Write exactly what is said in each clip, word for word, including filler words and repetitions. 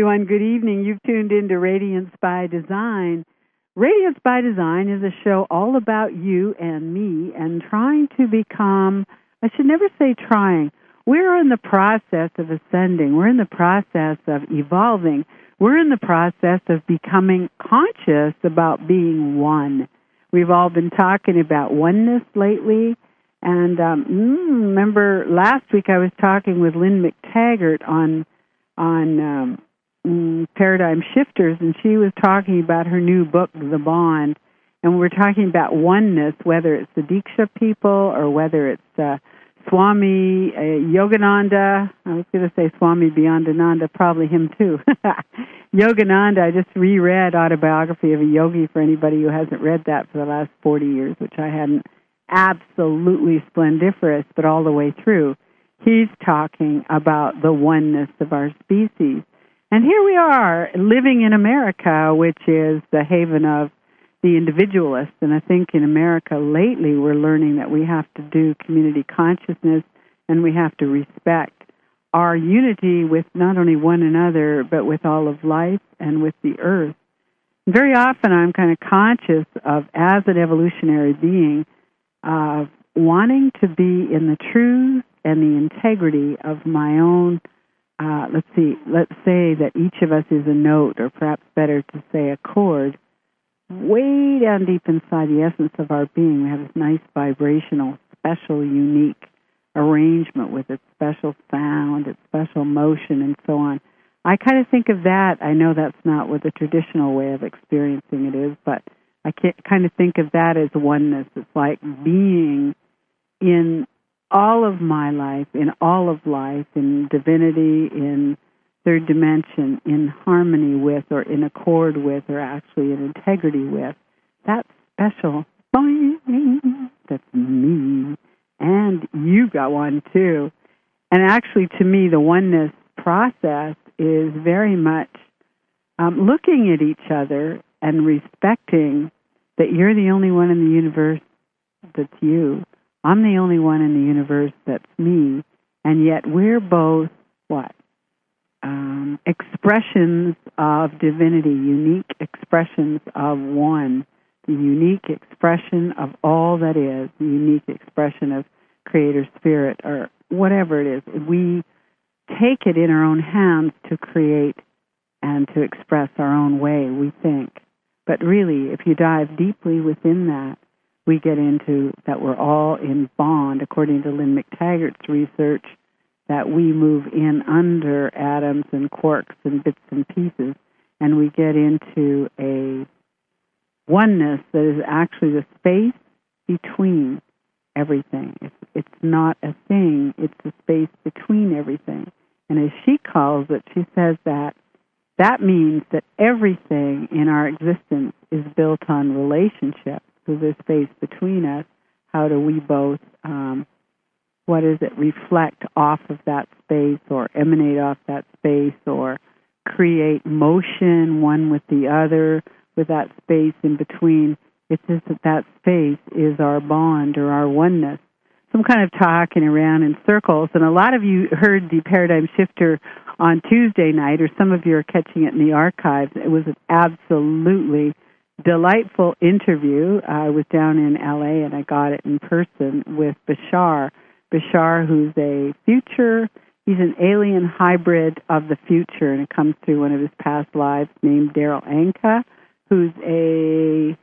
everyone. Good evening. You've tuned into Radiance by Design. Radiance by Design is a show all about you and me and trying to become, I should never say trying. We're in the process of ascending. We're in the process of evolving. We're in the process of becoming conscious about being one. We've all been talking about oneness lately. And um, remember, last week I was talking with Lynn McTaggart on on um, mm, Paradigm Shifters, and she was talking about her new book, The Bond, and we're talking about oneness, whether it's the Diksha people or whether it's uh, Swami uh, Yogananda. I was going to say Swami Beyondananda, probably him too. Yogananda, I just reread Autobiography of a Yogi for anybody who hasn't read that for the last forty years, which I hadn't. Absolutely splendiferous, but all the way through. He's talking about the oneness of our species. And here we are, living in America, which is the haven of the individualist. And I think in America lately we're learning that we have to do community consciousness and we have to respect our unity with not only one another, but with all of life and with the earth. And very often I'm kind of conscious of, as an evolutionary being, of wanting to be in the truth and the integrity of my own, uh, let's see, let's say that each of us is a note, or perhaps better to say a chord, way down deep inside the essence of our being. We have this nice vibrational, special, unique arrangement with its special sound, its special motion, and so on. I kind of think of that. I know that's not what the traditional way of experiencing it is, but I can't kind of think of that as oneness. It's like being in all of my life, in all of life, in divinity, in third dimension, in harmony with, or in accord with, or actually in integrity with. That's special. That's me. And you got one too. And actually, to me, the oneness process is very much um, looking at each other and respecting that you're the only one in the universe that's you. I'm the only one in the universe that's me. And yet we're both, what? Um, expressions of divinity, unique expressions of one, the unique expression of all that is, the unique expression of Creator Spirit, or whatever it is. We take it in our own hands to create and to express our own way, we think. But really, if you dive deeply within that, we get into that we're all in bond, according to Lynn McTaggart's research, that we move in under atoms and quarks and bits and pieces, and we get into a oneness that is actually the space between everything. It's, it's not a thing, it's the space between everything. And as she calls it, she says that that means that everything in our existence is built on relationship. So there's space between us. How do we both, um, what is it, reflect off of that space or emanate off that space or create motion one with the other with that space in between? It's just that that space is our bond or our oneness. So I'm kind of talking around in circles, and a lot of you heard the Paradigm Shifter on Tuesday night, or some of you are catching it in the archives. It was an absolutely delightful interview. I was down in L A and I got it in person with Bashar. Bashar, who's a future, he's an alien hybrid of the future, and it comes through one of his past lives, named Daryl Anka, who's a,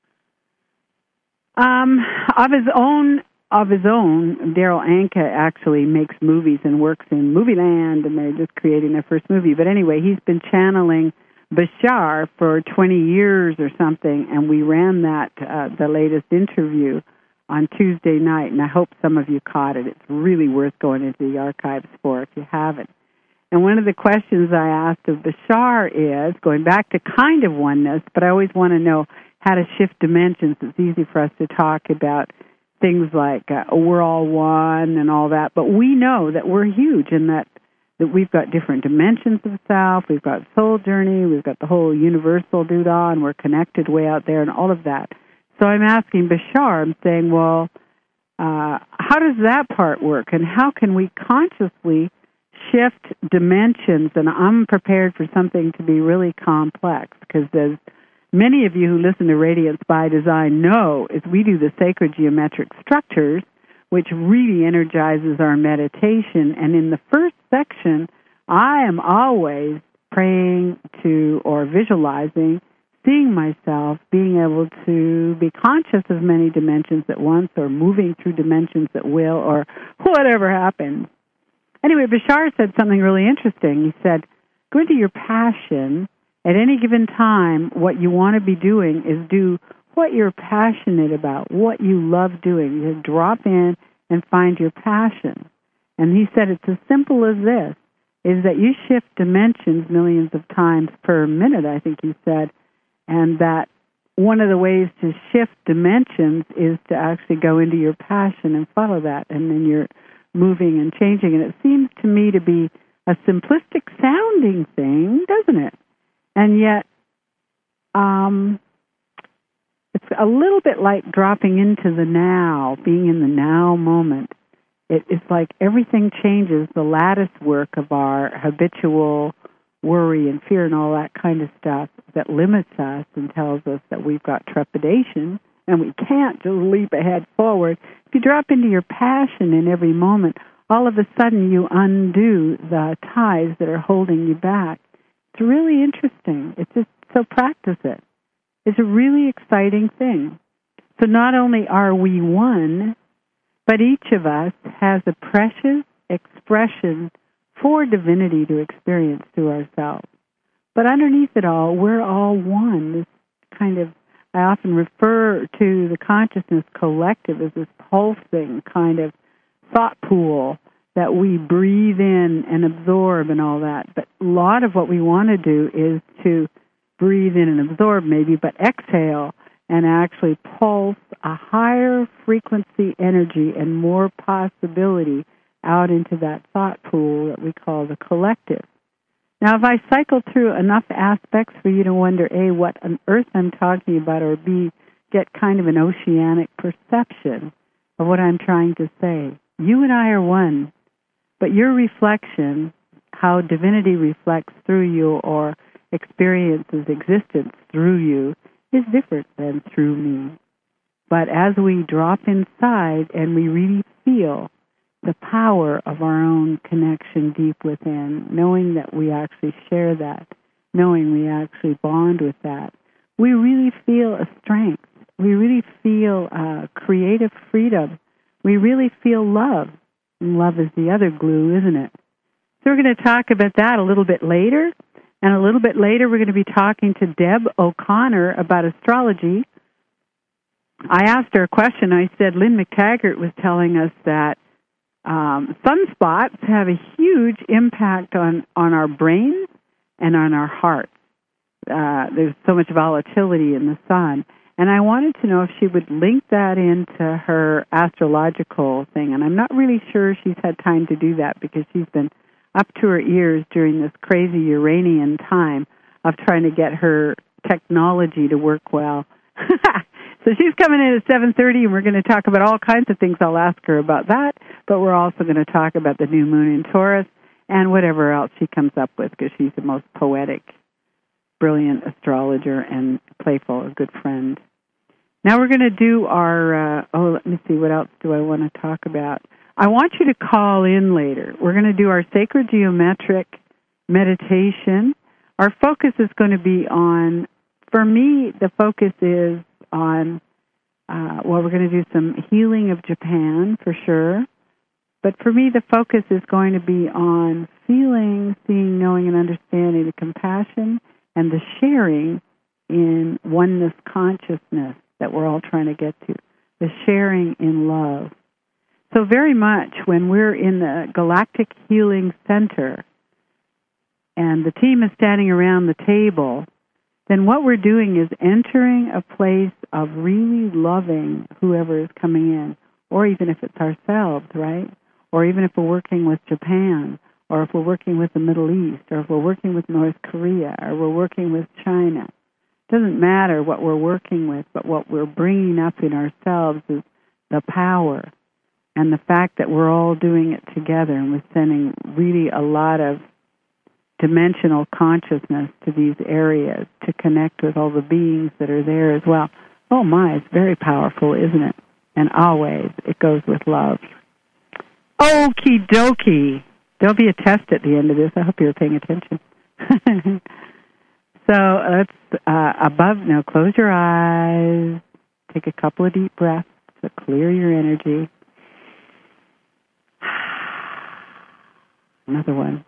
um, of his own, of his own, Daryl Anka actually makes movies and works in Movie Land, and they're just creating their first movie. But anyway, he's been channeling Bashar for twenty years or something, and we ran that, uh, the latest interview on Tuesday night, and I hope some of you caught it. It's really worth going into the archives for if you haven't. And one of the questions I asked of Bashar is, going back to kind of oneness, but I always want to know how to shift dimensions. It's easy for us to talk about things like uh, oh, we're all one and all that, but we know that we're huge and that that we've got different dimensions of self, we've got soul journey, we've got the whole universal doodah, and we're connected way out there and all of that. So I'm asking Bashar, I'm saying, well, uh, how does that part work, and how can we consciously shift dimensions, and I'm prepared for something to be really complex, because as many of you who listen to Radiance by Design know, is we do the sacred geometric structures, which really energizes our meditation. And in the first section, I am always praying to or visualizing, seeing myself being able to be conscious of many dimensions at once, or moving through dimensions at will, or whatever happens. Anyway, Bashar said something really interesting. He said, go into your passion. At any given time, what you want to be doing is do what you're passionate about, what you love doing. You drop in and find your passion. And he said it's as simple as this, is that you shift dimensions millions of times per minute, I think he said, and that one of the ways to shift dimensions is to actually go into your passion and follow that, and then you're moving and changing. And it seems to me to be a simplistic sounding thing, doesn't it? And yet, um, it's a little bit like dropping into the now, being in the now moment. It, it's like everything changes, the lattice work of our habitual worry and fear and all that kind of stuff that limits us and tells us that we've got trepidation and we can't just leap ahead forward. If you drop into your passion in every moment, all of a sudden you undo the ties that are holding you back. It's really interesting. It's just, so practice it. It's a really exciting thing. So not only are we one, but each of us has a precious expression for divinity to experience through ourselves. But underneath it all, we're all one. This kind of, I often refer to the consciousness collective as this pulsing kind of thought pool that we breathe in and absorb and all that. But a lot of what we want to do is to breathe in and absorb maybe, but exhale and actually pulse a higher frequency energy and more possibility out into that thought pool that we call the collective. Now, if I cycle through enough aspects for you to wonder, A, what on earth I'm talking about, or B, get kind of an oceanic perception of what I'm trying to say. You and I are one, but your reflection, how divinity reflects through you or experiences existence through you, is different than through me. But as we drop inside and we really feel the power of our own connection deep within, knowing that we actually share that, knowing we actually bond with that, we really feel a strength. We really feel uh, creative freedom. We really feel love. And love is the other glue, isn't it? So we're going to talk about that a little bit later. And a little bit later, we're going to be talking to Deb O'Connor about astrology. I asked her a question. I said, Lynn McTaggart was telling us that um, sunspots have a huge impact on, on our brains and on our hearts. Uh, there's so much volatility in the sun. And I wanted to know if she would link that into her astrological thing. And I'm not really sure she's had time to do that because she's been up to her ears during this crazy Uranian time of trying to get her technology to work well. So she's coming in at seven thirty, and we're going to talk about all kinds of things. I'll ask her about that, but we're also going to talk about the new moon in Taurus and whatever else she comes up with, because she's the most poetic, brilliant astrologer and playful, a good friend. Now we're going to do our, uh, oh, let me see, what else do I want to talk about? I want you to call in later. We're going to do our sacred geometric meditation. Our focus is going to be on, for me, the focus is on, uh, well, we're going to do some healing of Japan for sure. But for me, the focus is going to be on feeling, seeing, knowing, and understanding the compassion and the sharing in oneness consciousness that we're all trying to get to, the sharing in love. So very much when we're in the Galactic Healing Center and the team is standing around the table, then what we're doing is entering a place of really loving whoever is coming in, or even if it's ourselves, right? Or even if we're working with Japan, or if we're working with the Middle East, or if we're working with North Korea, or we're working with China. It doesn't matter what we're working with, but what we're bringing up in ourselves is the power And the fact that we're all doing it together and we're sending really a lot of dimensional consciousness to these areas to connect with all the beings that are there as well. Oh my, it's very powerful, isn't it? And always it goes with love. Okie dokie. There'll be a test at the end of this. I hope you're paying attention. So let's, uh, above, now close your eyes. Take a couple of deep breaths to clear your energy. Another one.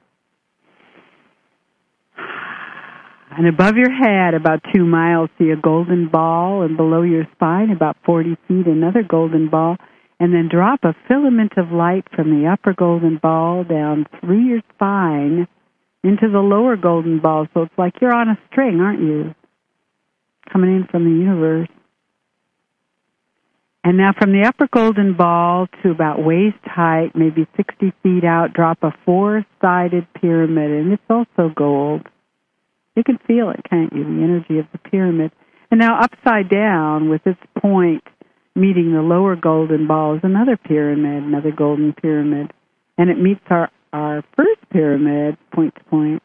And above your head, about two miles, see a golden ball, and below your spine, about forty feet, another golden ball, and then drop a filament of light from the upper golden ball down through your spine into the lower golden ball. So it's like you're on a string, aren't you? Coming in from the universe. And now from the upper golden ball to about waist height, maybe sixty feet out, drop a four-sided pyramid, and it's also gold. You can feel it, can't you, the energy of the pyramid. And now upside down, with its point meeting the lower golden ball, is another pyramid, another golden pyramid. And it meets our, our first pyramid, point to point.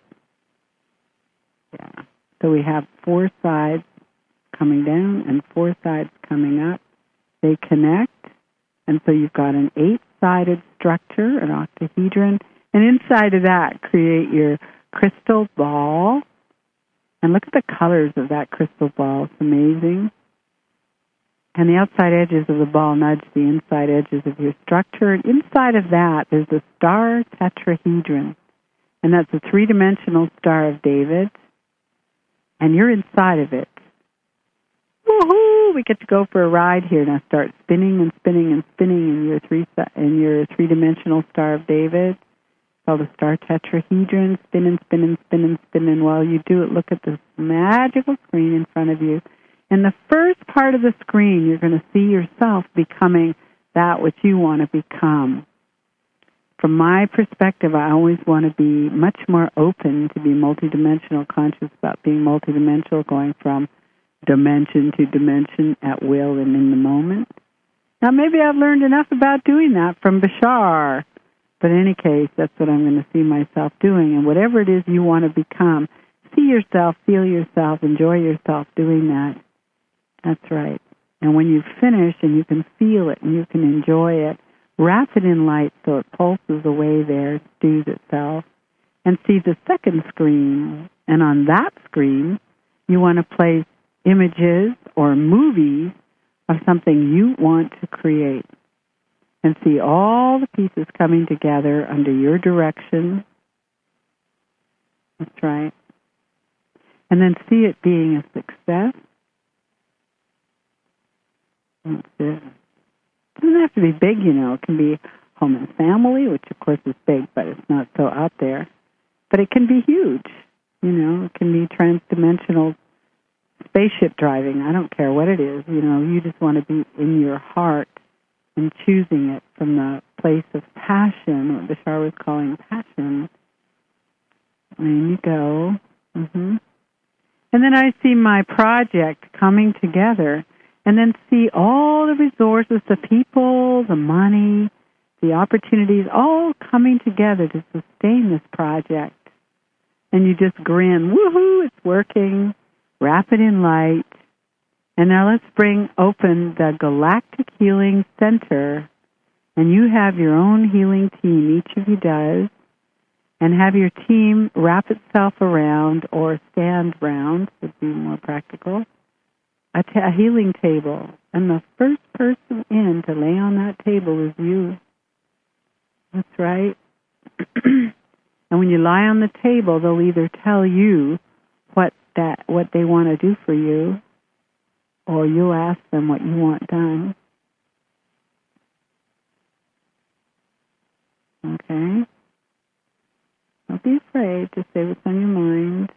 Yeah. So we have four sides coming down and four sides coming up. They connect, and so you've got an eight-sided structure, an octahedron, and inside of that, create your crystal ball. And look at the colors of that crystal ball. It's amazing. And the outside edges of the ball nudge the inside edges of your structure. And inside of that, there's a star tetrahedron. And that's a three-dimensional Star of David. And you're inside of it. Woohoo! We get to go for a ride here. Now start spinning and spinning and spinning in your three in your three-dimensional Star of David. Called the star tetrahedron. Spin and spin and spin and spin. And while you do it, look at this magical screen in front of you. In the first part of the screen, you're going to see yourself becoming that which you want to become. From my perspective, I always want to be much more open to be multidimensional, conscious about being multidimensional, going from dimension to dimension at will and in the moment. Now, maybe I've learned enough about doing that from Bashar. But in any case, that's what I'm going to see myself doing. And whatever it is you want to become, see yourself, feel yourself, enjoy yourself doing that. That's right. And when you finish and you can feel it and you can enjoy it, wrap it in light so it pulses away there, stews itself, and see the second screen. And on that screen, you want to place images or movies of something you want to create. And see all the pieces coming together under your direction. That's right. And then see it being a success. That's it. It doesn't have to be big, you know. It can be home and family, which of course is big, but it's not so out there. But it can be huge. You know, it can be transdimensional spaceship driving. I don't care what it is. You know, you just want to be in your heart and choosing it from the place of passion, what Bashar was calling passion. And you go. Mm-hmm. And then I see my project coming together, and then see all the resources, the people, the money, the opportunities, all coming together to sustain this project. And you just grin, woohoo, it's working, wrap it in light. And now let's bring open the Galactic Healing Center, and you have your own healing team, each of you does, and have your team wrap itself around or stand round, would be more practical, a, t- a healing table. And the first person in to lay on that table is you. That's right. And when you lie on the table, they'll either tell you what that what they want to do for you, or you'll ask them what you want done. Okay? Don't be afraid. Just say what's on your mind.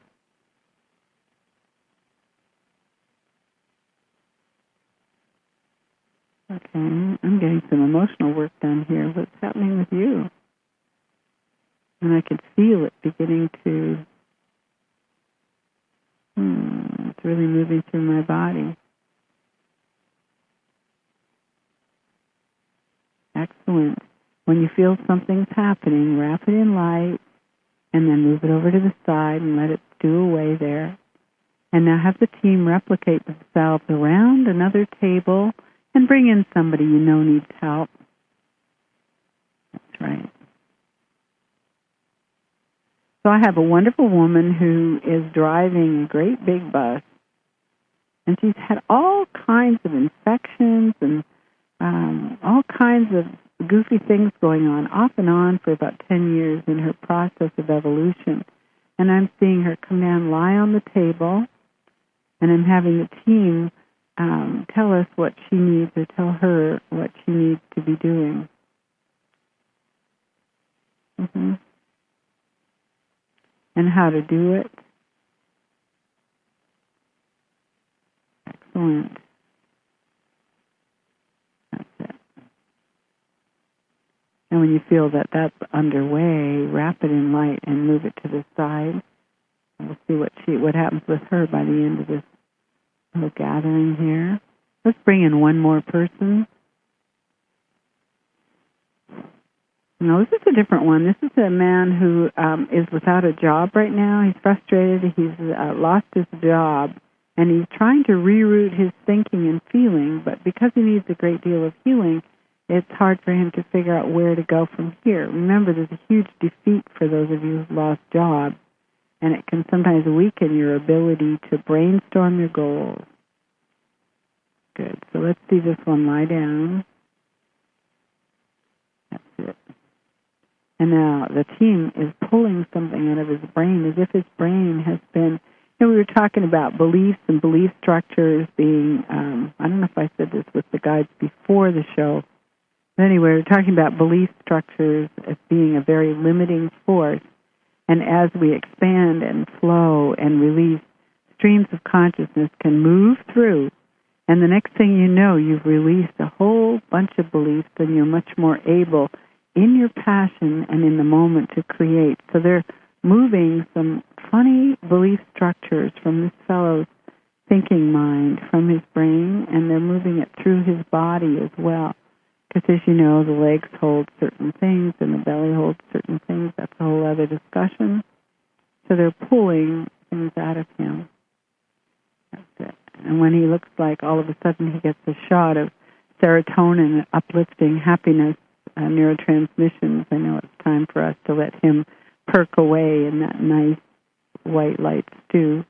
Okay, I'm getting some emotional work done here. What's happening with you? And I can feel it beginning to, hmm, it's really moving through my body. Excellent. When you feel something's happening, wrap it in light and then move it over to the side and let it stew away there. And now have the team replicate themselves around another table and bring in somebody you know needs help. That's right. So I have a wonderful woman who is driving a great big bus, and she's had all kinds of infections and um, all kinds of goofy things going on, off and on, for about ten years in her process of evolution. And I'm seeing her come down, lie on the table, and I'm having the team um, tell us what she needs, or tell her what she needs to be doing. Mm-hmm. And how to do it. Excellent. That's it. And when you feel that that's underway, wrap it in light and move it to the side. And we'll see what she what happens with her by the end of this little gathering here. Let's bring in one more person. No, this is a different one. This is a man who um, is without a job right now. He's frustrated. He's uh, lost his job, and he's trying to reroute his thinking and feeling, but because he needs a great deal of healing, it's hard for him to figure out where to go from here. Remember, there's a huge defeat for those of you who've lost jobs, and it can sometimes weaken your ability to brainstorm your goals. Good. So let's see this one lie down. That's it. And now the team is pulling something out of his brain as if his brain has been, you know, we were talking about beliefs and belief structures being, um, I don't know if I said this with the guides before the show, but anyway, we were talking about belief structures as being a very limiting force. And as we expand and flow and release, streams of consciousness can move through. And the next thing you know, you've released a whole bunch of beliefs, and you're much more able in your passion and in the moment to create. So they're moving some funny belief structures from this fellow's thinking mind, from his brain, and they're moving it through his body as well. Because as you know, the legs hold certain things and the belly holds certain things. That's a whole other discussion. So they're pulling things out of him. That's it. And when he looks like all of a sudden he gets a shot of serotonin, uplifting happiness, uh, neurotransmissions, I know it's time for us to let him perk away in that nice white light stew.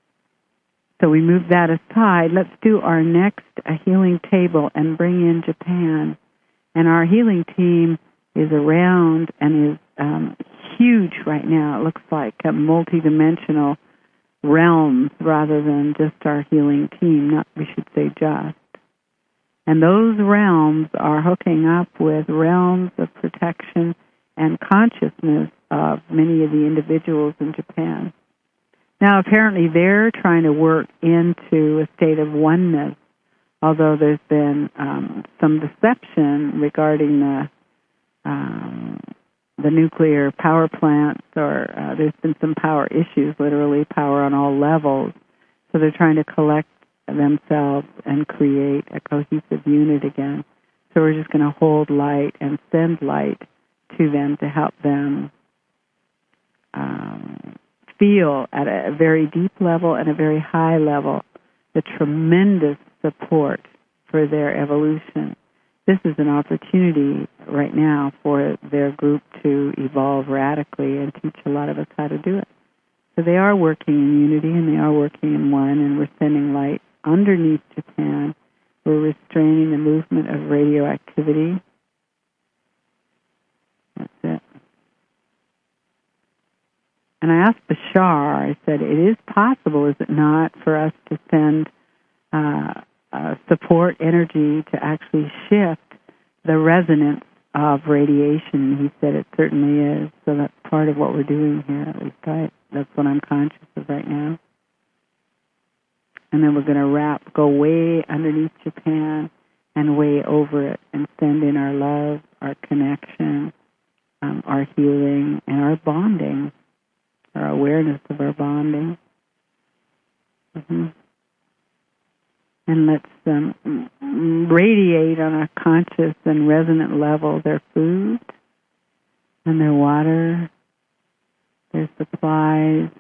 So we move that aside. Let's do our next uh, healing table and bring in Japan. And our healing team is around and is um, huge right now. It looks like a multidimensional realms rather than just our healing team, not we should say just. And those realms are hooking up with realms of protection and consciousness of many of the individuals in Japan. Now, apparently they're trying to work into a state of oneness, although there's been um, some deception regarding the um, the nuclear power plants, or uh, there's been some power issues, literally power on all levels. So they're trying to collect themselves and create a cohesive unit again. So we're just going to hold light and send light to them to help them um, feel at a very deep level and a very high level the tremendous support for their evolution. This is an opportunity right now for their group to evolve radically and teach a lot of us how to do it. So they are working in unity and they are working in one, and we're sending light underneath Japan. We're restraining the movement of radioactivity. That's it. And I asked Bashar, I said, it is possible, is it not, for us to send uh, uh, support energy to actually shift the resonance of radiation? He said it certainly is. So that's part of what we're doing here, at least I, that's what I'm conscious of right now. And then we're going to wrap, go way underneath Japan and way over it and send in our love, our connection, um, our healing, and our bonding, our awareness of our bonding. Mm-hmm. And let's um, radiate on a conscious and resonant level their food and their water, their supplies.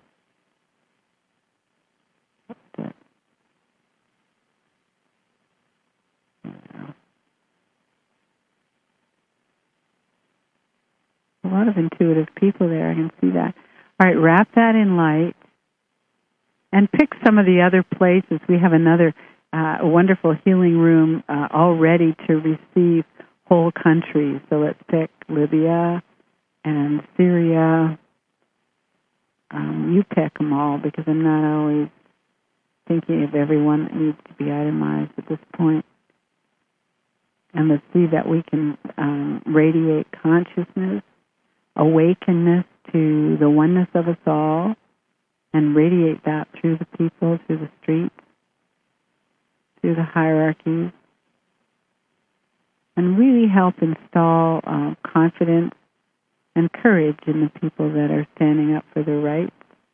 A lot of intuitive people there. I can see that. All right, wrap that in light and pick some of the other places. We have another uh, wonderful healing room uh, all ready to receive whole countries. So let's pick Libya and Syria. Um, you pick them all because I'm not always thinking of everyone that needs to be itemized at this point. And let's see that we can um, radiate consciousness, awakenness to the oneness of us all, and radiate that through the people, through the streets, through the hierarchies, and really help install uh, confidence and courage in the people that are standing up for their rights.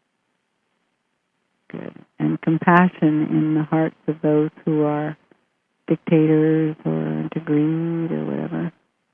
Good. And compassion in the hearts of those who are dictators or into greed or whatever.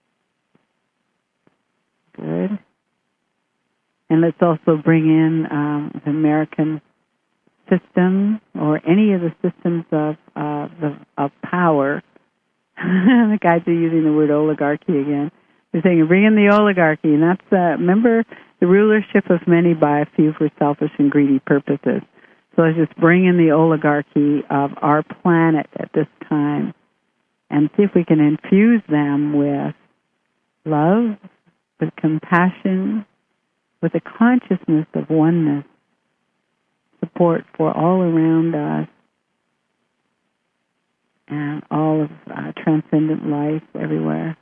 Good. And let's also bring in um, the American system or any of the systems of uh, the, of power. The guys are using the word oligarchy again. They're saying bring in the oligarchy, and that's uh, remember the rulership of many by a few for selfish and greedy purposes. So let's just bring in the oligarchy of our planet at this time and see if we can infuse them with love, with compassion, with a consciousness of oneness, support for all around us, and all of uh, transcendent life everywhere.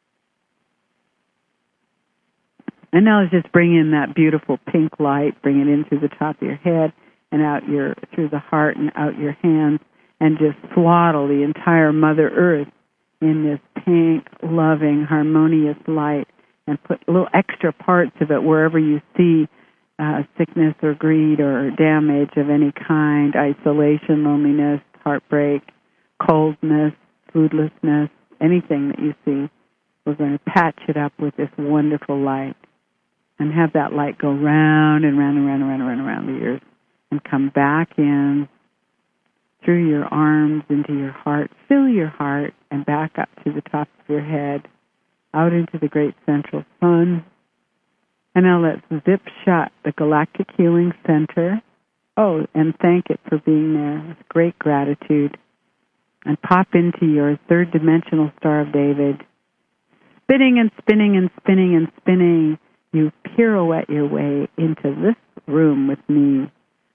And now let's just bring in that beautiful pink light, bring it in through the top of your head and out your through the heart and out your hands, and just swaddle the entire Mother Earth in this pink, loving, harmonious light, and put little extra parts of it wherever you see uh, sickness or greed or damage of any kind, isolation, loneliness, heartbreak, coldness, foodlessness, anything that you see. We're going to patch it up with this wonderful light and have that light go round and round and round and round and round around the earth and come back in through your arms into your heart, fill your heart, and back up to the top of your head, out into the great central sun. And now let's zip shut the Galactic Healing Center. Oh, and thank it for being there with great gratitude. And pop into your third dimensional Star of David. Spinning and spinning and spinning and spinning, you pirouette your way into this room with me.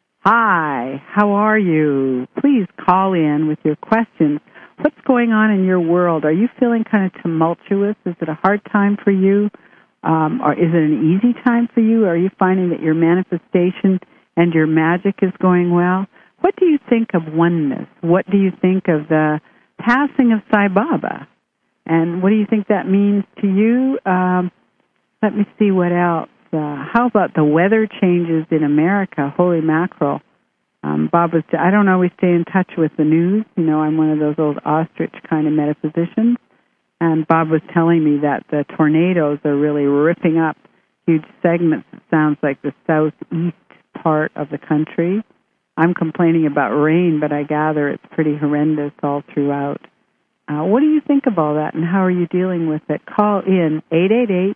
Hi, how are you? Please call in with your questions. What's going on in your world? Are you feeling kind of tumultuous? Is it a hard time for you? Um, or is it an easy time for you? Are you finding that your manifestation and your magic is going well? What do you think of oneness? What do you think of the passing of Sai Baba? And what do you think that means to you? Um, let me see what else. Uh, how about the weather changes in America? Holy mackerel. Um, Bob was, I don't always stay in touch with the news. You know, I'm one of those old ostrich kind of metaphysicians. And Bob was telling me that the tornadoes are really ripping up huge segments. It sounds like the southeast part of the country. I'm complaining about rain, but I gather it's pretty horrendous all throughout. Uh, what do you think of all that, and how are you dealing with it? Call in eight eight eight,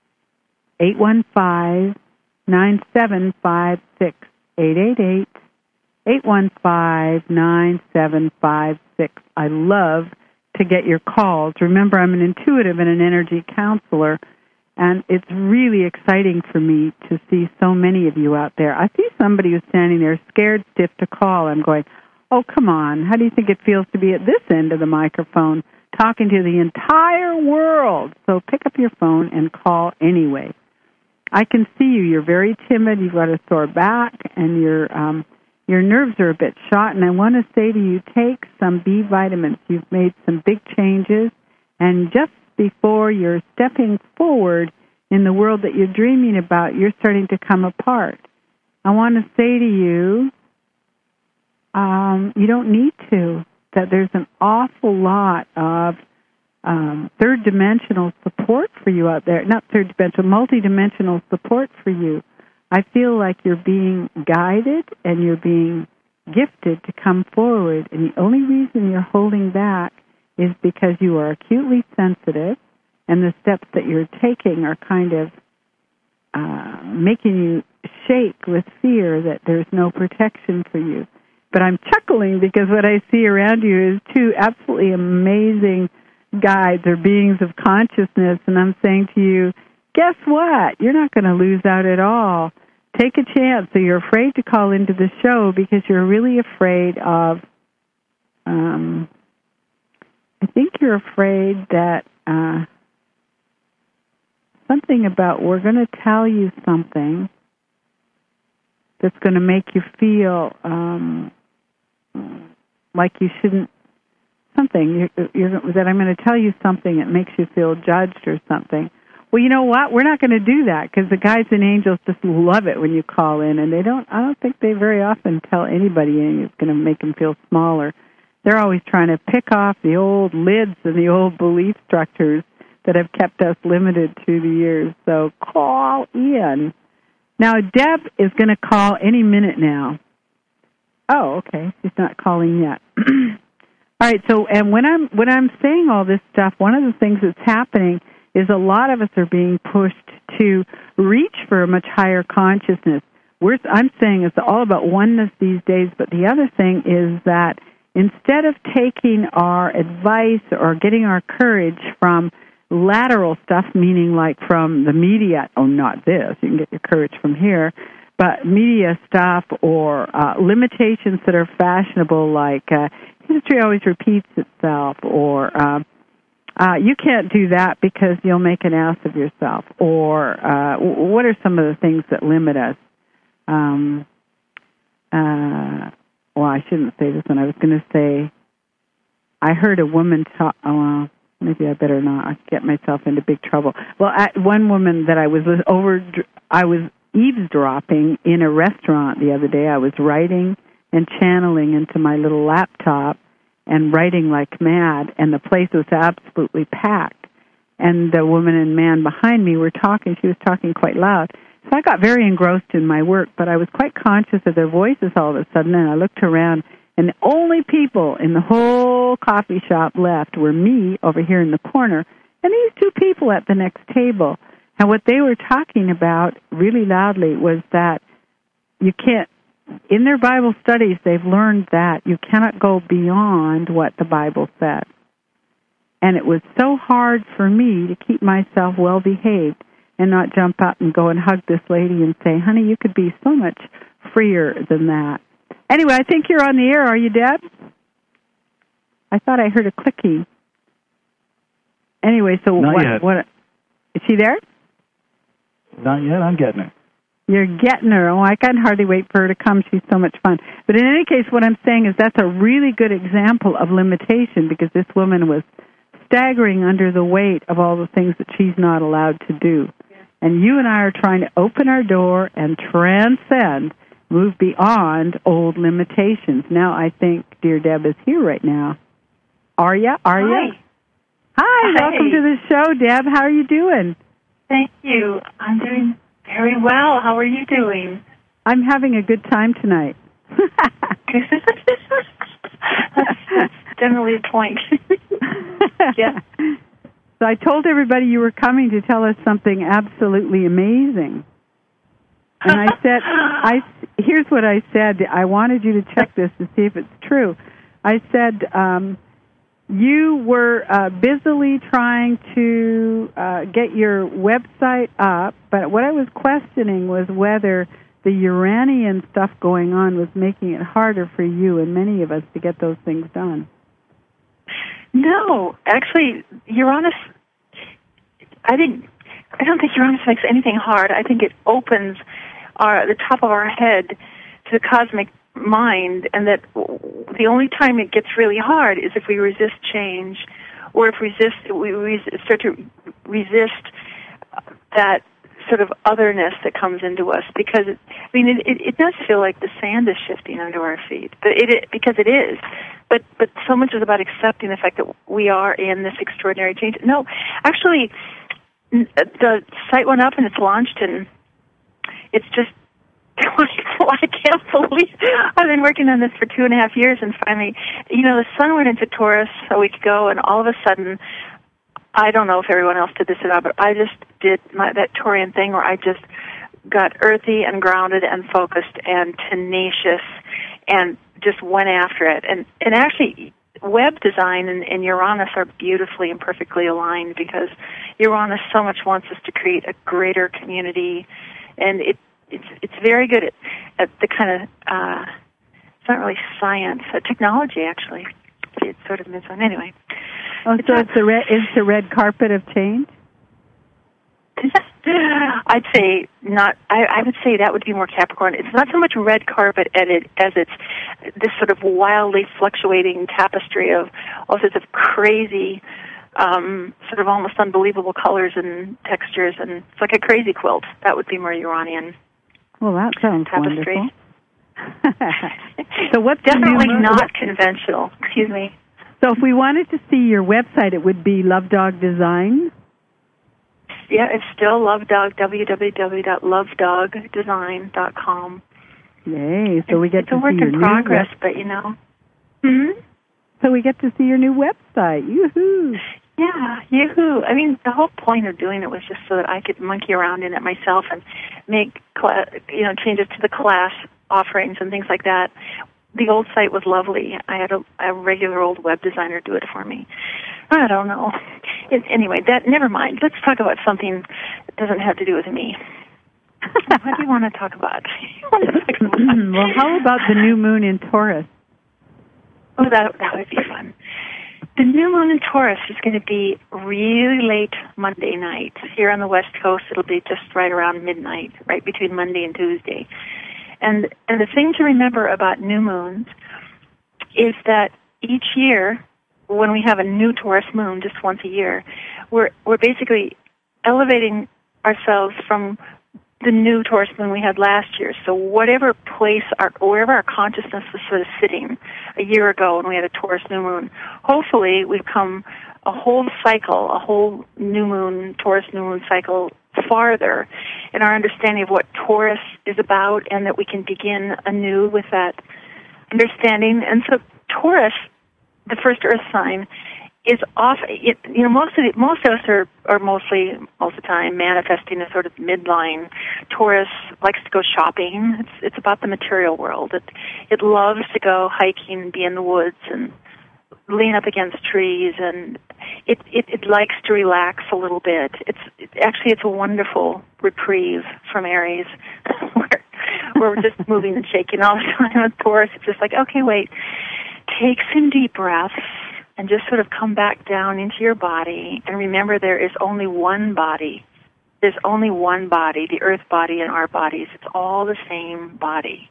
eight one five, nine seven five six, eight eight eight, eight one five, nine seven five six. I love to get your calls. Remember, I'm an intuitive and an energy counselor, and it's really exciting for me to see so many of you out there. I see somebody who's standing there scared stiff to call. I'm going, oh, come on. How do you think it feels to be at this end of the microphone talking to the entire world? So pick up your phone and call anyway. I can see you. You're very timid. You've got a sore back, and your um, your nerves are a bit shot. And I want to say to you, take some B vitamins. You've made some big changes, and just before you're stepping forward in the world that you're dreaming about, you're starting to come apart. I want to say to you, um, you don't need to. that there's an awful lot of um, third-dimensional support for you out there. Not third-dimensional, multi-dimensional support for you. I feel like you're being guided and you're being gifted to come forward, and the only reason you're holding back is because you are acutely sensitive, and the steps that you're taking are kind of uh, making you shake with fear that there's no protection for you. But I'm chuckling because what I see around you is two absolutely amazing guides or beings of consciousness, and I'm saying to you, guess what? You're not going to lose out at all. Take a chance. So you're afraid to call into the show because you're really afraid of, um, I think you're afraid that uh, something about we're going to tell you something that's going to make you feel um, like you shouldn't, something, you're, you're, that I'm going to tell you something that makes you feel judged or something. Well, you know what? We're not going to do that because the guides and angels just love it when you call in, and they don't. I don't think they very often tell anybody anything that's going to make them feel smaller. They're always trying to pick off the old lids and the old belief structures that have kept us limited through the years. So call in. Now, Deb is going to call any minute now. Oh, okay. She's not calling yet. All right. So, and when I'm when I'm saying all this stuff, one of the things that's happening is a lot of us are being pushed to reach for a much higher consciousness. We're, I'm saying it's all about oneness these days, but the other thing is that instead of taking our advice or getting our courage from lateral stuff, meaning like from the media, oh, not this, you can get your courage from here, but media stuff or uh, limitations that are fashionable, like uh, history always repeats itself, or uh, Uh, you can't do that because you'll make an ass of yourself. Or uh, what are some of the things that limit us? Um, uh, well, I shouldn't say this one. I was going to say, I heard a woman talk. Oh, well, maybe I better not. I get myself into big trouble. Well, I, one woman that I was over, I was eavesdropping in a restaurant the other day. I was writing and channeling into my little laptop and writing like mad, and the place was absolutely packed. And the woman and man behind me were talking. She was talking quite loud. So I got very engrossed in my work, but I was quite conscious of their voices all of a sudden, and I looked around, and the only people in the whole coffee shop left were me over here in the corner and these two people at the next table. And what they were talking about really loudly was that you can't, in their Bible studies, they've learned that you cannot go beyond what the Bible said. And it was so hard for me to keep myself well-behaved and not jump up and go and hug this lady and say, honey, you could be so much freer than that. Anyway, I think you're on the air. Are you, Deb? I thought I heard a clicking. Anyway, so not what, yet. what? Is she there? Not yet. I'm getting her. You're getting her. Oh, I can hardly wait for her to come. She's so much fun. But in any case, what I'm saying is that's a really good example of limitation, because this woman was staggering under the weight of all the things that she's not allowed to do. Yeah. And you and I are trying to open our door and transcend, move beyond old limitations. Now I think dear Deb is here right now. Are you? Are you? Hi. Hi. Welcome to the show, Deb. How are you doing? Thank you. I'm doing very well. How are you doing? I'm having a good time tonight. that's, that's generally a point. Yeah. So I told everybody you were coming to tell us something absolutely amazing. And I said, I, here's what I said. I wanted you to check this to see if it's true. I said, um, you were uh, busily trying to uh, get your website up, but what I was questioning was whether the Uranian stuff going on was making it harder for you and many of us to get those things done. No, actually, Uranus, I didn't. I don't think Uranus makes anything hard. I think it opens our the top of our head to the cosmic mind, and that the only time it gets really hard is if we resist change, or if resist we res- start to resist that sort of otherness that comes into us. Because it, I mean, it, it, it does feel like the sand is shifting under our feet, but it, it because it is. but but so much is about accepting the fact that we are in this extraordinary change. No, actually, the site went up and it's launched, and it's just, I can't believe I've been working on this for two and a half years, and finally, you know, the sun went into Taurus a week ago, and all of a sudden, I don't know if everyone else did this or not, but I just did my, that Taurian thing where I just got earthy and grounded and focused and tenacious and just went after it. And, and actually, web design and, and Uranus are beautifully and perfectly aligned, because Uranus so much wants us to create a greater community, and it it's it's very good at, at the kind of, uh, it's not really science, uh, technology actually. It sort of moves on. Anyway. Oh, so it's the red, it's the red carpet of change? I'd say not. I, I would say that would be more Capricorn. It's not so much red carpet as, it, as it's this sort of wildly fluctuating tapestry of all sorts of crazy, um, sort of almost unbelievable colors and textures, and it's like a crazy quilt. That would be more Uranian. Well, that sounds tapestry. Wonderful. So what's definitely the new, not what, conventional? Excuse me. So if we wanted to see your website, it would be Love Dog Design. Yeah, it's still Love Dog, w w w dot love dog design dot com. Yay, so we get it's to see your new It's a work in progress, web- but you know. Hmm? So we get to see your new website. Yoo-hoo. Yeah, yoo-hoo. I mean, the whole point of doing it was just so that I could monkey around in it myself and make, cla- you know, changes to the class offerings and things like that. The old site was lovely. I had a, a regular old web designer do it for me. I don't know. It, anyway, that never mind. Let's talk about something that doesn't have to do with me. What do you want to talk about? Well, how about the new moon in Taurus? Oh, that that would be fun. The new moon in Taurus is going to be really late Monday night. Here on the West Coast, it'll be just right around midnight, right between Monday and Tuesday. And and the thing to remember about new moons is that each year, when we have a new Taurus moon, just once a year, we're we're basically elevating ourselves from the new Taurus moon we had last year. So whatever place, our, wherever our consciousness was sort of sitting a year ago when we had a Taurus new moon, hopefully we've come a whole cycle, a whole new moon, Taurus new moon cycle farther in our understanding of what Taurus is about, and that we can begin anew with that understanding. And so Taurus, the first earth sign, is off, it, you know, most of the, most of us are, are mostly, most of the time, manifesting a sort of midline. Taurus likes to go shopping. It's, it's about the material world. It, it loves to go hiking, be in the woods, and lean up against trees, and it, it, it likes to relax a little bit. It's it, actually, it's a wonderful reprieve from Aries, where, where we're just moving and shaking all the time. With Taurus, it's just like, okay, wait, take some deep breaths, and just sort of come back down into your body, and remember there is only one body. There's only one body, the earth body and our bodies. It's all the same body.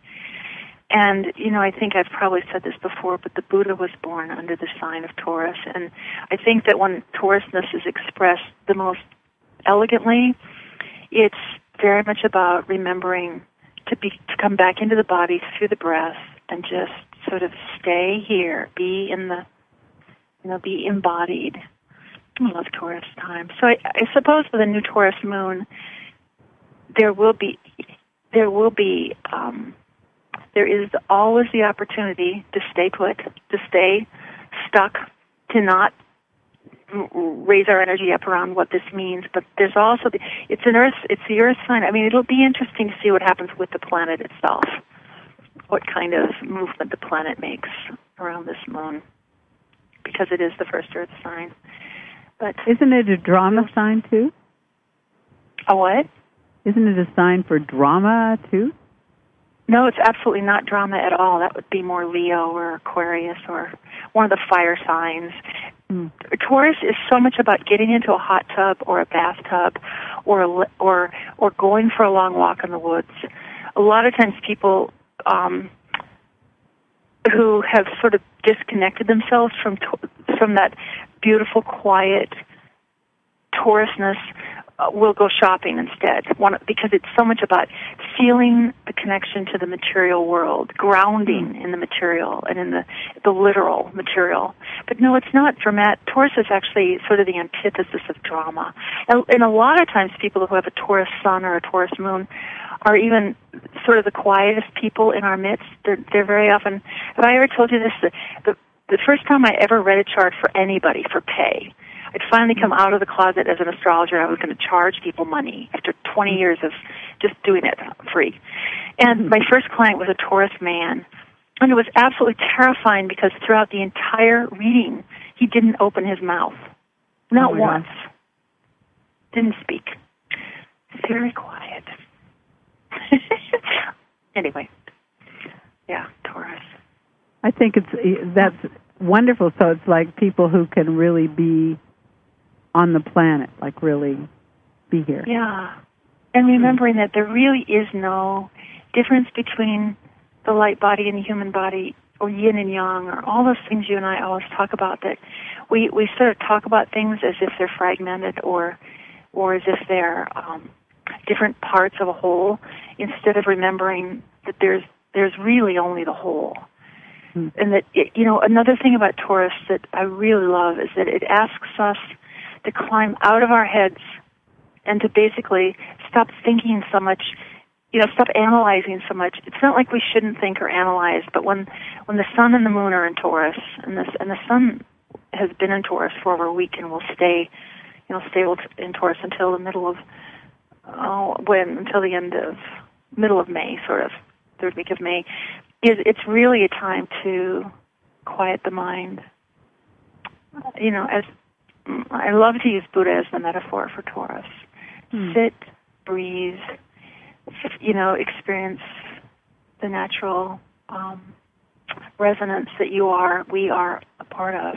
And, you know, I think I've probably said this before, but the Buddha was born under the sign of Taurus. And I think that when Taurusness is expressed the most elegantly, it's very much about remembering to be to come back into the body through the breath and just sort of stay here, be in the You know, be embodied. I love Taurus time. So I, I suppose with a new Taurus moon, there will be, there will be, um, there is always the opportunity to stay put, to stay stuck, to not raise our energy up around what this means. But there's also the, it's an earth, it's the earth sign. I mean, it'll be interesting to see what happens with the planet itself, what kind of movement the planet makes around this moon, because it is the first earth sign. But isn't it a drama sign too? A what? Isn't it a sign for drama too? No, it's absolutely not drama at all. That would be more Leo or Aquarius or one of the fire signs. Mm. Taurus is so much about getting into a hot tub or a bathtub or a, or or going for a long walk in the woods. A lot of times people um, who have sort of disconnected themselves from from that beautiful, quiet Taurusness uh, we'll go shopping instead. One, because it's so much about feeling the connection to the material world, grounding in the material and in the the literal material. But no, it's not dramatic. Taurus is actually sort of the antithesis of drama. And, and a lot of times people who have a Taurus sun or a Taurus moon are even sort of the quietest people in our midst. They're, they're very often, have I ever told you this? The, the, the first time I ever read a chart for anybody for pay, I'd finally come out of the closet as an astrologer. I was going to charge people money after twenty years of just doing it free. And my first client was a Taurus man. And it was absolutely terrifying because throughout the entire reading, he didn't open his mouth. Not oh once. God. Didn't speak. Very quiet. Anyway. Yeah, Taurus. I think it's that's wonderful. So it's like people who can really be on the planet, like really be here. Yeah. And remembering that there really is no difference between the light body and the human body, or yin and yang, or all those things you and I always talk about, that we, we sort of talk about things as if they're fragmented or or as if they're um, different parts of a whole, instead of remembering that there's there's really only the whole. Hmm. And that, it, you know, another thing about Taurus that I really love is that it asks us to climb out of our heads and to basically stop thinking so much, you know, stop analyzing so much. It's not like we shouldn't think or analyze, but when when the sun and the moon are in Taurus, and the and the sun has been in Taurus for over a week and will stay, you know, stay in Taurus until the middle of oh, when until the end of middle of May, sort of third week of May. Is it's really a time to quiet the mind. You know, as I love to use Buddha as the metaphor for Taurus. Hmm. Sit, breathe, you know, experience the natural um, resonance that you are, we are a part of.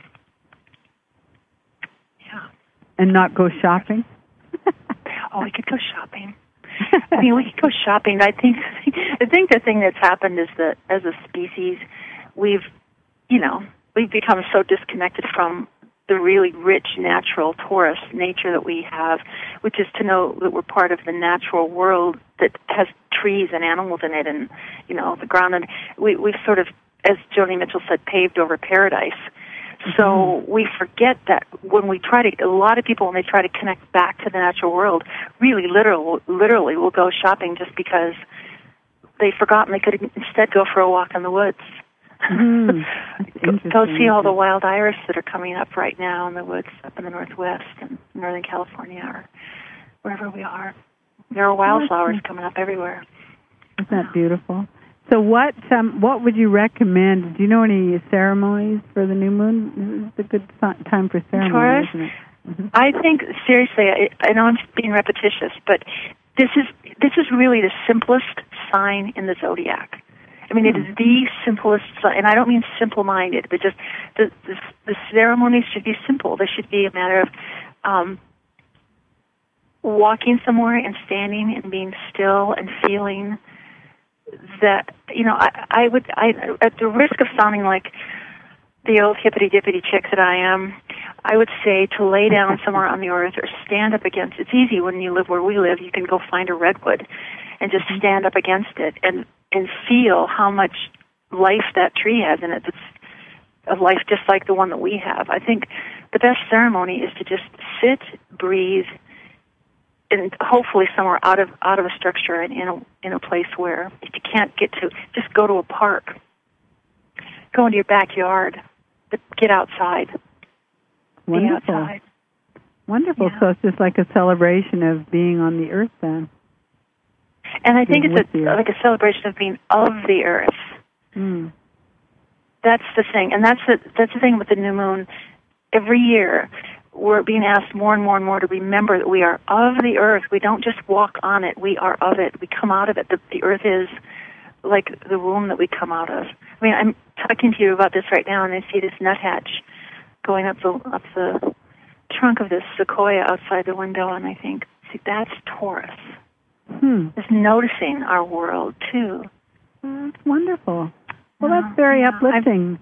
Yeah. And not go shopping? Oh, we could go shopping. I mean, we could go shopping. I think, I think the thing that's happened is that as a species, we've, you know, we've become so disconnected from the really rich, natural Taurus nature that we have, which is to know that we're part of the natural world that has trees and animals in it, and, you know, the ground. And we, we've sort of, as Joni Mitchell said, paved over paradise. So mm-hmm. we forget that when we try to, a lot of people, when they try to connect back to the natural world, really literal, literally will go shopping just because they've forgotten they could instead go for a walk in the woods. Mm, go, go see all the wild iris that are coming up right now in the woods up in the Northwest and Northern California or wherever we are. There are wildflowers coming up everywhere. Isn't that beautiful? So what um, what would you recommend? Do you know any ceremonies for the new moon? It's a good time for ceremonies, Taurus? Isn't it? Mm-hmm. I think, seriously, I, I know I'm being repetitious, but this is this is really the simplest sign in the zodiac. I mean, it is the simplest, and I don't mean simple-minded, but just the, the, the ceremonies should be simple. They should be a matter of um, walking somewhere and standing and being still and feeling that, you know, I, I would, I, at the risk of sounding like the old hippity-dippity chick that I am, I would say to lay down somewhere on the earth or stand up against, it's easy when you live where we live, you can go find a redwood and just stand up against it and and feel how much life that tree has in it. It's a life just like the one that we have. I think the best ceremony is to just sit, breathe, and hopefully somewhere out of out of a structure and in a in a place where if you can't get to, just go to a park, go into your backyard, but get outside. Wonderful. Be outside. Wonderful. Yeah. So it's just like a celebration of being on the earth then. And I think being it's a, like a celebration of being of the earth. Mm. That's the thing, and that's the that's the thing with the new moon. Every year, we're being asked more and more and more to remember that we are of the earth. We don't just walk on it; we are of it. We come out of it. The, the earth is like the womb that we come out of. I mean, I'm talking to you about this right now, and I see this nuthatch going up the up the trunk of this sequoia outside the window, and I think, see, that's Taurus. Hmm. Is noticing our world too. Oh, that's wonderful. Well, that's very yeah, uplifting.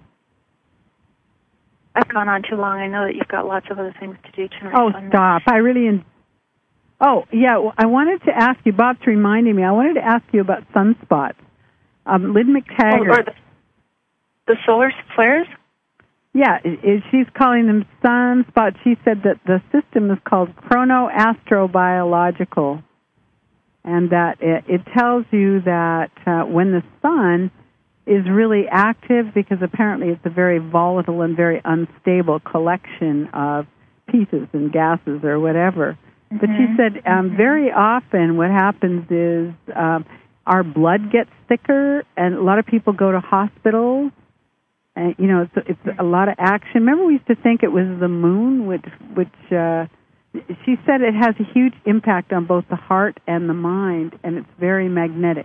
I've, I've gone on too long. I know that you've got lots of other things to do tonight. Oh, so stop! I really, en- Oh, yeah, well, I wanted to ask you, Bob's reminding me, I wanted to ask you about sunspots. Um, Lynn McTaggart. Oh, or the, the solar flares? Yeah, it, it, she's calling them sunspots. She said that the system is called chronoastrobiological, and that it, it tells you that uh, when the sun is really active, because apparently it's a very volatile and very unstable collection of pieces and gases or whatever. Mm-hmm. But she said um, mm-hmm. very often what happens is um, our blood gets thicker, and a lot of people go to hospitals. And, you know, it's, it's a lot of action. Remember we used to think it was the moon, which, which uh, she said it has a huge impact on both the heart and the mind, and it's very magnetic.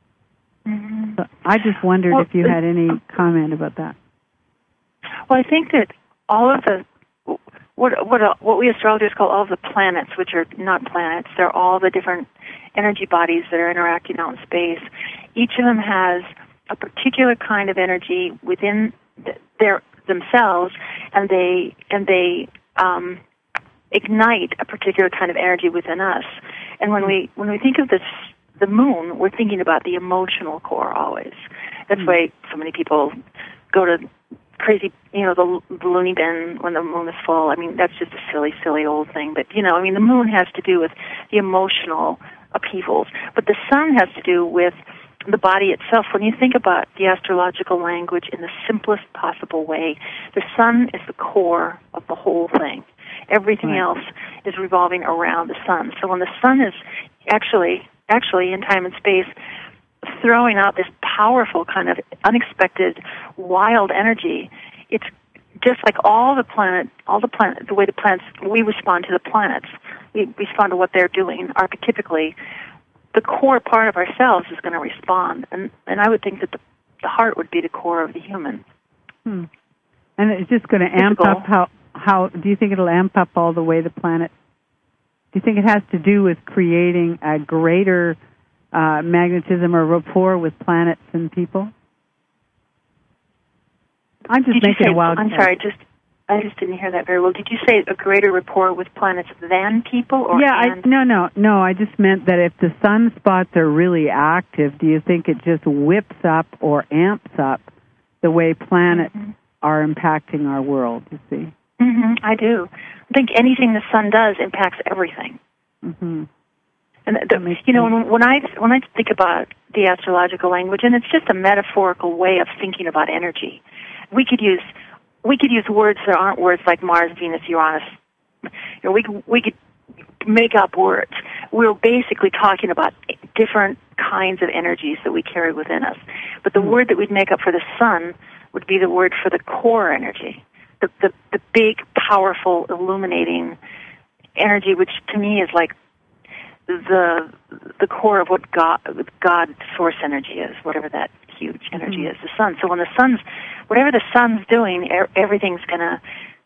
Mm-hmm. So I just wondered well, if you had any comment about that. Well, I think that all of the what what what we astrologers call all of the planets, which are not planets, they're all the different energy bodies that are interacting out in space. Each of them has a particular kind of energy within their themselves, and they and they um, ignite a particular kind of energy within us. And when we when we think of this. The moon, we're thinking about the emotional core always. That's mm-hmm. why so many people go to crazy, you know, the, the loony bin when the moon is full. I mean, that's just a silly, silly old thing. But, you know, I mean, the moon has to do with the emotional upheavals. But the sun has to do with the body itself. When you think about the astrological language in the simplest possible way, the sun is the core of the whole thing. Everything right. else is revolving around the sun. So when the sun is actually... actually in time and space, throwing out this powerful kind of unexpected, wild energy. It's just like all the planet, all the planet, the way the planets, we respond to the planets. We respond to what they're doing. Archetypically, the core part of ourselves is going to respond, and and I would think that the, the heart would be the core of the human. Hmm. And it's just going to amp Physical. up how how. Do you think it'll amp up all the way the planet? Do you think it has to do with creating a greater uh, magnetism or rapport with planets and people? I'm just Did making say, a wild I'm guess. sorry, just I just didn't hear that very well. Did you say a greater rapport with planets than people? Or yeah, and? I, no, no, no. I just meant that if the sunspots are really active, do you think it just whips up or amps up the way planets mm-hmm. are impacting our world, you see? Mm-hmm, I do. I think anything the sun does impacts everything. Mm-hmm. And the, you know, when, when I when I think about the astrological language, and it's just a metaphorical way of thinking about energy, we could use we could use words that aren't words like Mars, Venus, Uranus. You know, we could, we could make up words. We're basically talking about different kinds of energies that we carry within us. But the mm-hmm. word that we'd make up for the sun would be the word for the core energy. The, the the big, powerful, illuminating energy, which to me is like the the core of what God, God source energy is, whatever that huge energy mm-hmm. is, the sun. So when the sun's, whatever the sun's doing, er, everything's going to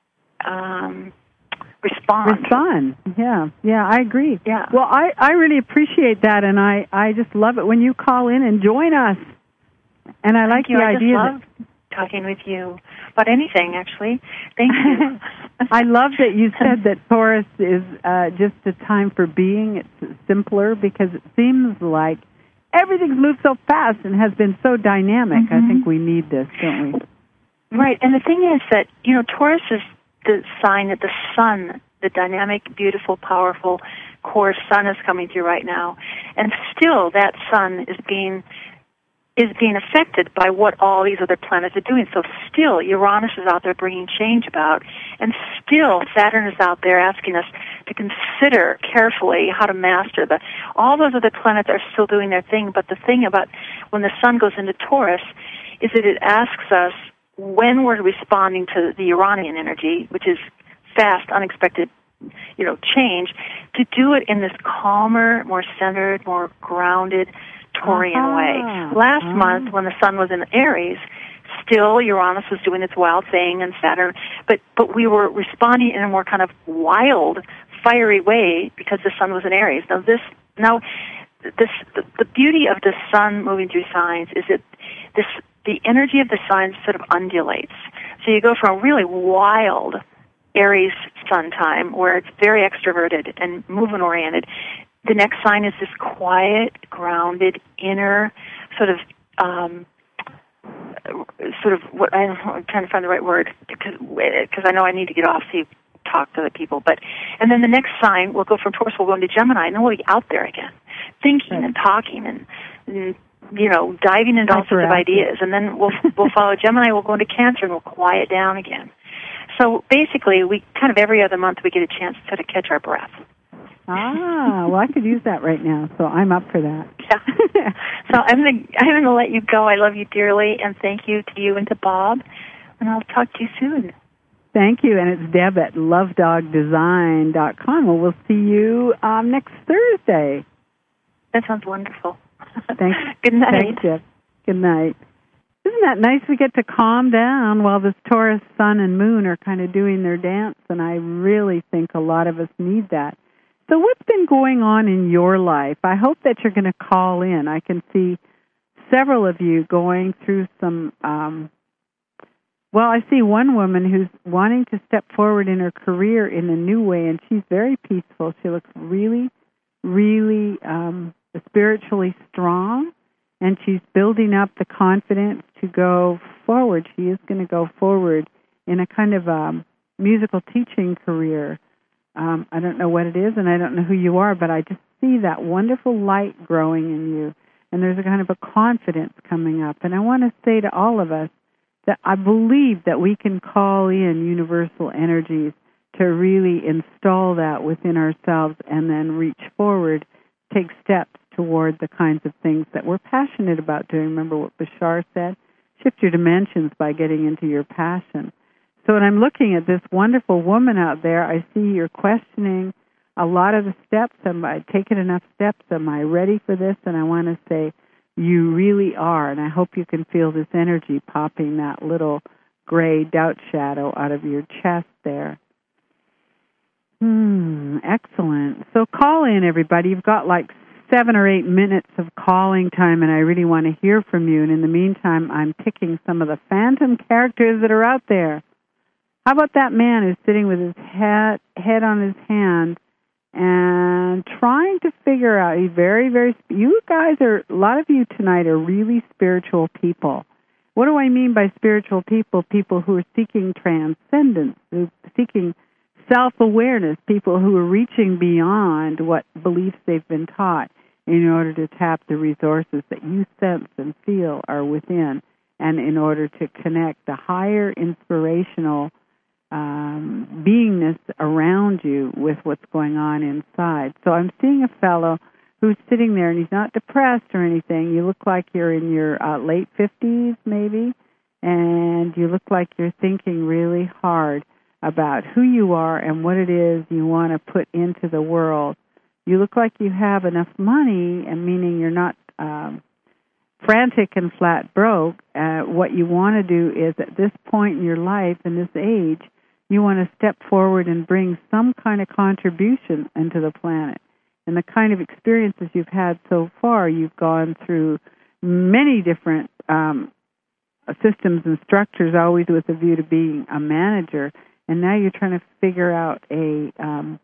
um, respond. Respond, yeah, yeah, I agree. Yeah. Well, I, I really appreciate that, and I, I just love it when you call in and join us. And I like Thank you. the I idea just that... love talking with you about anything, actually. Thank you. I love that you said that Taurus is uh, just a time for being. It's simpler because it seems like everything's moved so fast and has been so dynamic. Mm-hmm. I think we need this, don't we? Right, and the thing is that, you know, Taurus is the sign that the sun, the dynamic, beautiful, powerful core sun is coming through right now. And still that sun is being... is being affected by what all these other planets are doing. So still, Uranus is out there bringing change about, and still Saturn is out there asking us to consider carefully how to master the... All those other planets are still doing their thing, but the thing about when the sun goes into Taurus is that it asks us, when we're responding to the Uranian energy, which is fast, unexpected, you know, change, to do it in this calmer, more centered, more grounded, Taurian uh-huh. way. Last uh-huh. month, when the sun was in Aries, still Uranus was doing its wild thing, and Saturn, but but we were responding in a more kind of wild, fiery way because the sun was in Aries. Now this, now this, the, the beauty of the sun moving through signs is that this, the energy of the signs sort of undulates. So you go from a really wild Aries sun time, where it's very extroverted and movement-oriented. The next sign is this quiet, grounded, inner sort of, um, sort of what I don't know, I'm trying to find the right word because because I know I need to get off so you talk to other people. But and then the next sign will go from Taurus, we'll go into Gemini, and then we'll be out there again, thinking right. and talking and, and you know diving into all sorts of ideas. And then we'll we'll follow Gemini, we'll go into Cancer, and we'll quiet down again. So basically, we kind of every other month we get a chance to sort of catch our breath. Ah, well, I could use that right now, so I'm up for that. Yeah. So I'm going to I'm going to let you go. I love you dearly, and thank you to you and to Bob, and I'll talk to you soon. Thank you, and it's Deb at love dog design dot com. Well, we'll see you um, next Thursday. That sounds wonderful. Thanks. Good night. Thanks, Deb. Good night. Isn't that nice? We get to calm down while this Taurus sun and moon are kind of doing their dance, and I really think a lot of us need that. So what's been going on in your life? I hope that you're going to call in. I can see several of you going through some, um, well, I see one woman who's wanting to step forward in her career in a new way, and she's very peaceful. She looks really, really um, spiritually strong, and she's building up the confidence to go forward. She is going to go forward in a kind of um, musical teaching career. Um, I don't know what it is, and I don't know who you are, but I just see that wonderful light growing in you, and there's a kind of a confidence coming up. And I want to say to all of us that I believe that we can call in universal energies to really install that within ourselves and then reach forward, take steps toward the kinds of things that we're passionate about doing. Remember what Bashar said? Shift your dimensions by getting into your passion. So when I'm looking at this wonderful woman out there, I see you're questioning a lot of the steps. Am I taking enough steps? Am I ready for this? And I want to say you really are, and I hope you can feel this energy popping that little gray doubt shadow out of your chest there. Hmm, excellent. So call in, everybody. You've got like seven or eight minutes of calling time, and I really want to hear from you. And in the meantime, I'm picking some of the phantom characters that are out there. How about that man who's sitting with his head, head on his hand and trying to figure out, he's very, very, you guys are, a lot of you tonight are really spiritual people. What do I mean by spiritual people? People who are seeking transcendence, who are seeking self-awareness, people who are reaching beyond what beliefs they've been taught in order to tap the resources that you sense and feel are within, and in order to connect the higher inspirational um, beingness around you with what's going on inside. So I'm seeing a fellow who's sitting there, and he's not depressed or anything. You look like you're in your uh, late fifties, maybe, and you look like you're thinking really hard about who you are and what it is you want to put into the world. You look like you have enough money, and meaning you're not um, frantic and flat broke. Uh, what you want to do is, at this point in your life, in this age, you want to step forward and bring some kind of contribution into the planet. And the kind of experiences you've had so far, you've gone through many different um, systems and structures, always with a view to being a manager. And now you're trying to figure out a, um,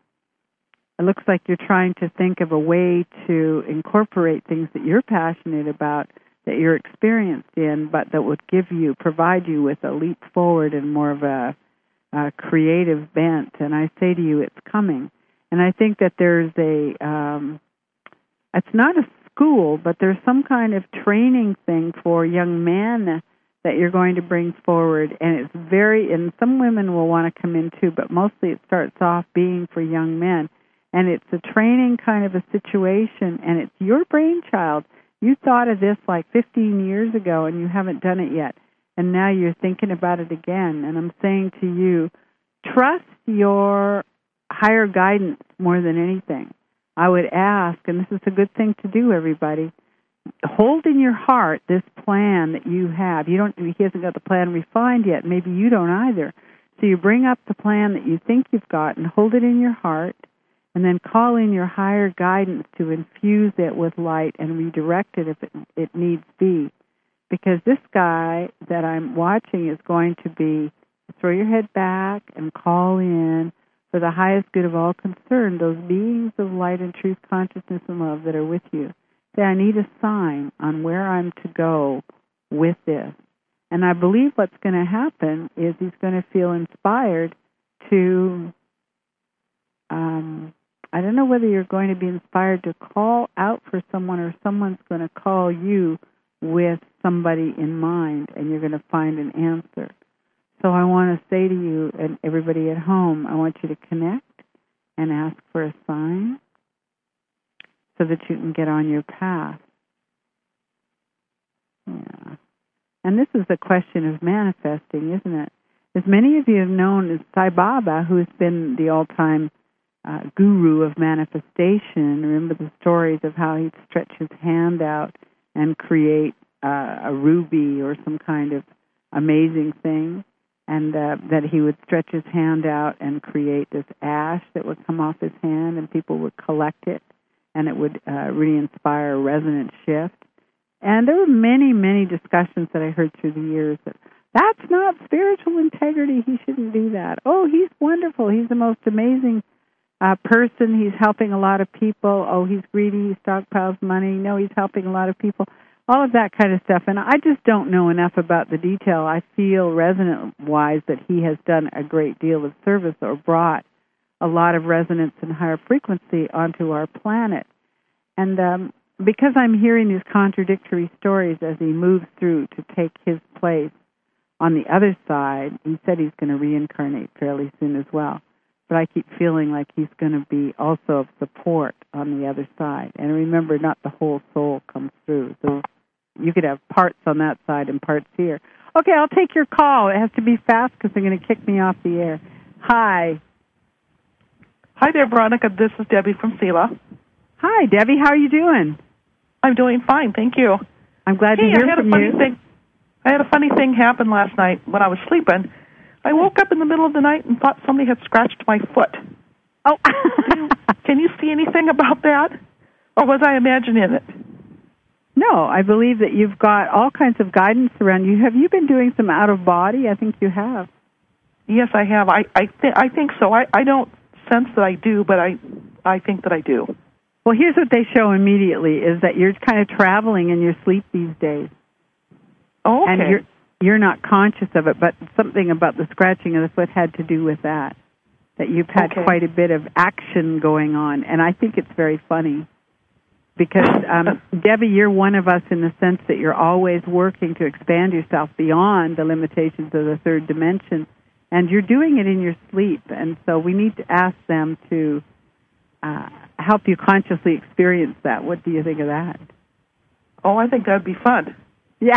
it looks like you're trying to think of a way to incorporate things that you're passionate about, that you're experienced in, but that would give you, provide you with a leap forward and more of a, a creative bent. And I say to you, it's coming. And I think that there's a, um, it's not a school, but there's some kind of training thing for young men that you're going to bring forward. And it's very, and some women will want to come in too, but mostly it starts off being for young men. And it's a training kind of a situation, and it's your brainchild. You thought of this like fifteen years ago, and you haven't done it yet. And now you're thinking about it again. And I'm saying to you, trust your higher guidance more than anything. I would ask, and this is a good thing to do, everybody, hold in your heart this plan that you have. You don't, he hasn't got the plan refined yet. Maybe you don't either. So you bring up the plan that you think you've got and hold it in your heart, and then call in your higher guidance to infuse it with light and redirect it if it, it needs be. Because this guy that I'm watching is going to be, throw your head back and call in for the highest good of all concerned, those beings of light and truth, consciousness and love that are with you. Say, I need a sign on where I'm to go with this. And I believe what's going to happen is he's going to feel inspired to, um, I don't know whether you're going to be inspired to call out for someone or someone's going to call you with somebody in mind and you're going to find an answer. So I want to say to you and everybody at home, I want you to connect and ask for a sign so that you can get on your path. Yeah. And this is a question of manifesting, isn't it? As many of you have known as Sai Baba, who has been the all-time uh, guru of manifestation. Remember the stories of how he'd stretch his hand out and create uh, a ruby or some kind of amazing thing, and uh, that he would stretch his hand out and create this ash that would come off his hand, and people would collect it, and it would uh, really inspire a resonant shift. And there were many, many discussions that I heard through the years that that's not spiritual integrity. He shouldn't do that. Oh, he's wonderful. He's the most amazing uh, person. He's helping a lot of people. Oh, he's greedy. He stockpiles money. No, he's helping a lot of people. All of that kind of stuff. And I just don't know enough about the detail. I feel resonant-wise that he has done a great deal of service or brought a lot of resonance and higher frequency onto our planet. And um because I'm hearing these contradictory stories as he moves through to take his place on the other side, he said he's going to reincarnate fairly soon as well. But I keep feeling like he's going to be also of support on the other side. And remember, not the whole soul comes through. So you could have parts on that side and parts here. Okay, I'll take your call. It has to be fast because they're going to kick me off the air. Hi. Hi there, Veronica. This is Debbie from Sela. Hi, Debbie. How are you doing? I'm doing fine, thank you. I'm glad hey, to hear I had from a funny you. Thing, I had a funny thing happen last night when I was sleeping. I woke up in the middle of the night and thought somebody had scratched my foot. Oh, you, can you see anything about that? Or was I imagining it? No, I believe that you've got all kinds of guidance around you. Have you been doing some out-of-body? I think you have. Yes, I have. I I, th- I think so. I, I don't sense that I do, but I I think that I do. Well, here's what they show immediately, is that you're kind of traveling in your sleep these days. Oh, okay. And you're, you're not conscious of it, but something about the scratching of the foot had to do with that, that you've had okay. quite a bit of action going on. And I think it's very funny because, um, Debbie, you're one of us in the sense that you're always working to expand yourself beyond the limitations of the third dimension, and you're doing it in your sleep. And so we need to ask them to uh, help you consciously experience that. What do you think of that? Oh, I think that'd be fun. Yeah.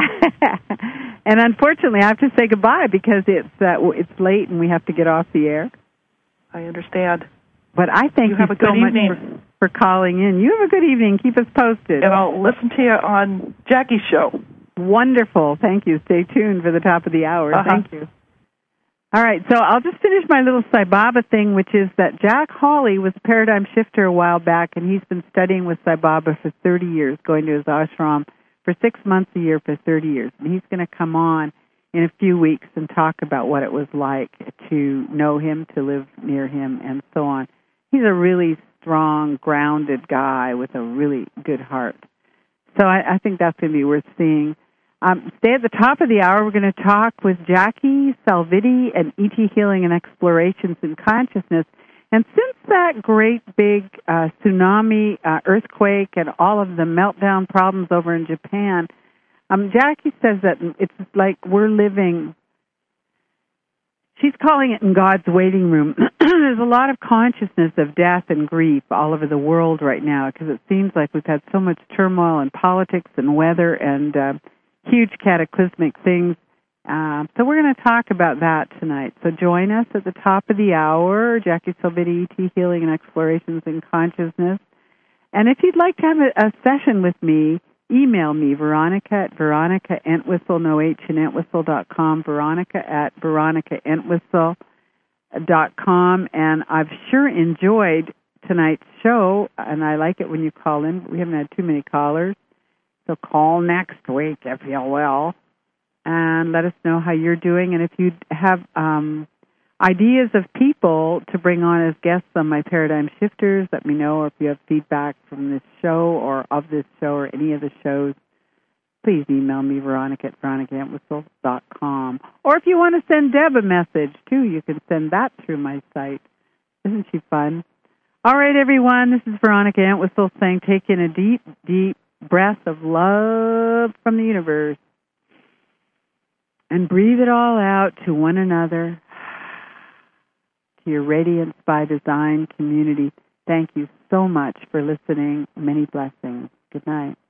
And unfortunately, I have to say goodbye because it's uh, it's late and we have to get off the air. I understand. But I thank you, you have a so good much evening. for, for calling in. You have a good evening. Keep us posted. And I'll listen to you on Jackie's show. Wonderful. Thank you. Stay tuned for the top of the hour. Uh-huh. Thank you. All right, so I'll just finish my little Sai Baba thing, which is that Jack Hawley was a paradigm shifter a while back, and he's been studying with Sai Baba for thirty years, going to his ashram for six months a year for thirty years. And he's going to come on in a few weeks and talk about what it was like to know him, to live near him, and so on. He's a really strong, grounded guy with a really good heart. So I, I think that's going to be worth seeing. Um, stay at the top of the hour. We're going to talk with Jackie Salviti and E T Healing and Explorations in Consciousness. And since that great big uh, tsunami, uh, earthquake, and all of the meltdown problems over in Japan, um, Jackie says that it's like we're living, she's calling it in God's waiting room. There's a lot of consciousness of death and grief all over the world right now because it seems like we've had so much turmoil in politics and weather and uh, huge cataclysmic things. Um, so we're going to talk about that tonight. So join us at the top of the hour, Jackie Salviti, E T Healing and Explorations in Consciousness. And if you'd like to have a, a session with me, email me, Veronica at Veronica Entwistle, no H in Entwistle dot com, Veronica at Veronica Entwistle dot com. And I've sure enjoyed tonight's show, and I like it when you call in. We haven't had too many callers. So call next week, if you will, and let us know how you're doing. And if you have, um, ideas of people to bring on as guests on my Paradigm Shifters, let me know. Or if you have feedback from this show or of this show or any of the shows, please email me, Veronica at veronica entwistle dot com. Or if you want to send Deb a message, too, you can send that through my site. Isn't she fun? All right, everyone, this is Veronica Entwistle saying take in a deep, deep breath of love from the universe and breathe it all out to one another, to your Radiance by Design community. Thank you so much for listening. Many blessings. Good night.